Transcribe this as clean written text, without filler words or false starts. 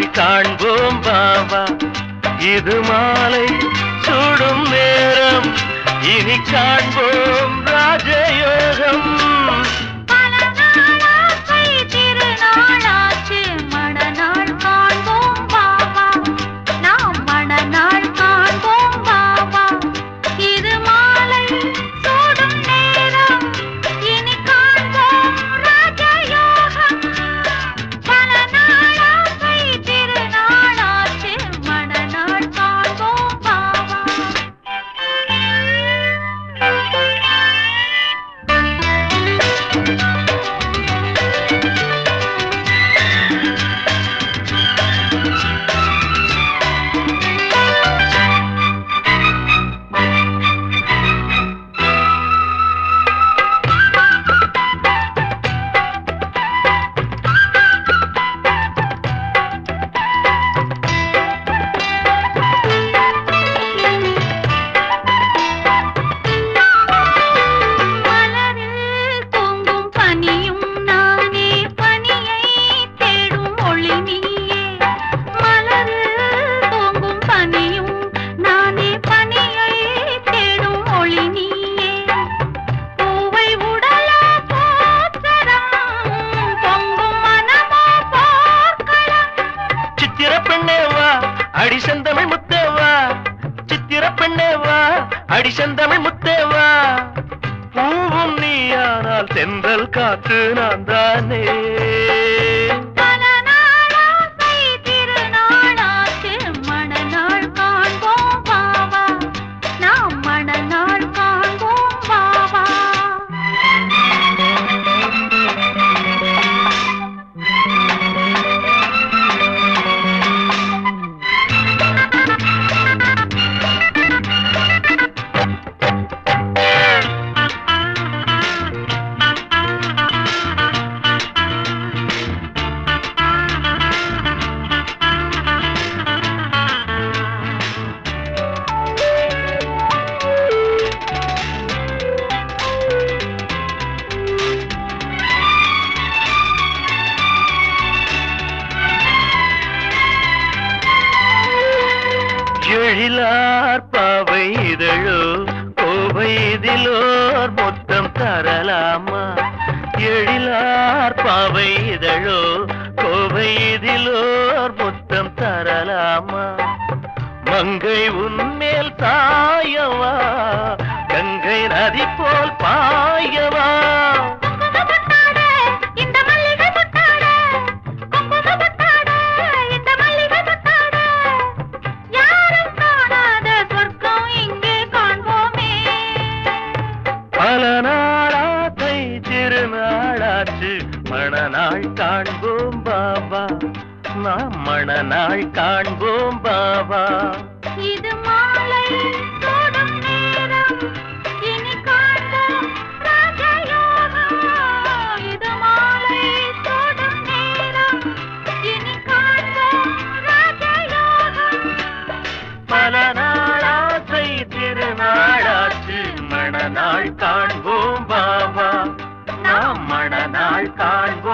மணநாள் காண்போம் பாபா. இது மாலை சூடும் நேரம், இனி காண்போம் ராஜயோகம். அடிசந்தமிழ் முத்தேவா, சித்திர பெண்ணேவா, அடிசந்தமிழ் முத்தேவா. பூவும் நீயானால் தென்றல் காற்று நான் தானே. எழிலார் பாவை இதழோ கோவை இதிலோர் மொத்தம் தரலாமா. எழிலார் பாவை இதழோ கோவை இதிலோர் மொத்தம் தரலாமா. மங்கை உன்மேல் தாயவா, கங்கை நதி போல் பாயவா. பல நாளாசை திருநாளாச்சு, மணநாள் காண்போம் பாபா. நாம் மணநாள் காண்போம் பாபா. இது மாலை சூடும் நேரம், இனி காண்போம் ராஜயோகம். இது மாலை சூடும் நேரம், இனி காண்போம் ராஜயோகம். பல நாளாசை திருநாளாச்சு, மணநாள் காண்போம் பாபா. நாம் மணநாள் காண்போம்.